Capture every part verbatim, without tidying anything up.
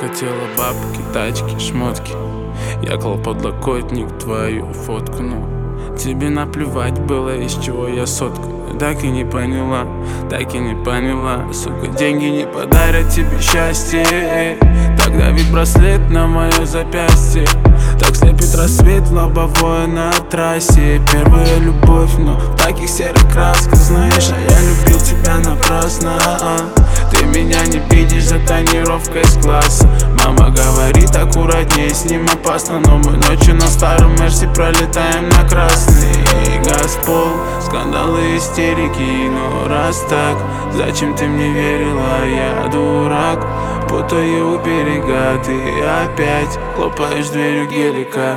Хотела бабки, тачки, шмотки. Я клал подлокотник твою фотку, но тебе наплевать было, из чего я сотку. Так и не поняла, так и не поняла. Сука, деньги не подарят тебе счастье. Тогда ведь браслет на мое запястье. Так слепит рассвет лобовое на трассе. Первая любовь, но в таких серых красках. Знаешь, а я любил тебя напрасно. Ты меня не видишь за тонировкой с класса. Мама говорит, аккуратнее, с ним опасно. Но мы ночью на старом Мерсе пролетаем на красный. Газ в пол, скандалы, истерики. Но раз так, зачем ты мне верила? Я дурак, путаю у берега. Ты опять хлопаешь дверью гелика.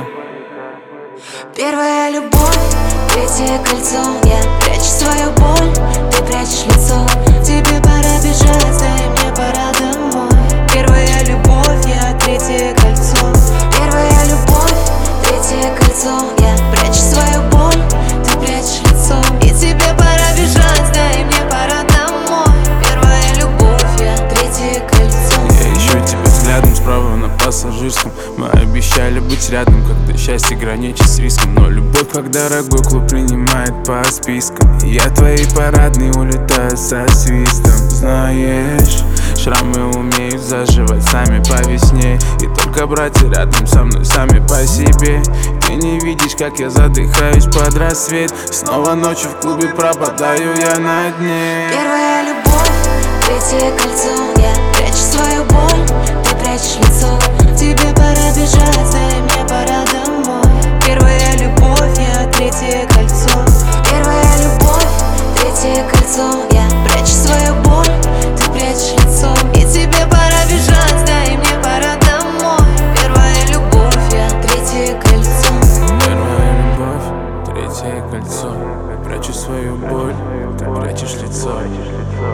Первая любовь, третье кольцо. Я прячу свою боль, ты прячешь лицо. Тебе пора бежать, да и мне пора домой. Первая любовь, я третье кольцо. Первая любовь, третье кольцо. Я прячу свою боль, ты прячешь лицо. И тебе пора бежать, да и мне пора домой. Первая любовь, я третье кольцо. Я ищу тебя взглядом справа на пассажирском. Мы обещали быть рядом, когда счастье граничит с риском. Но любовь, как дорогой клуб, принимает по спискам. И я твои парадные улетаю со свистом. Знаешь, шрамы умеют заживать сами по весне. И только братья рядом со мной сами по себе. Ты не видишь, как я задыхаюсь под рассвет. Снова ночью в клубе пропадаю я на дне. Первая любовь, третье кольцо. Я прячу свою боль, ты прячешь лицо. Тебе пора бежать, да и мне пора домой. Первая любовь, я третье кольцо. Первая любовь, третье кольцо. Я прячу свою боль, ты прячешь лицо. И тебе пора бежать, да и мне пора домой. Первая любовь, я третье кольцо. Первая любовь, третье кольцо. Прячу свою боль, ты прячешь лицо.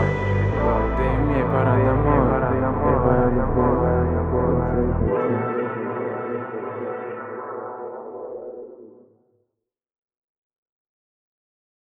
Да и мне пора домой. Первая любовь, третье кольцо.